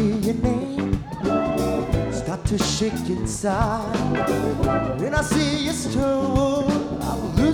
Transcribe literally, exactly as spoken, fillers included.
hear your name, start to shake inside. When I see you stir, I'm losing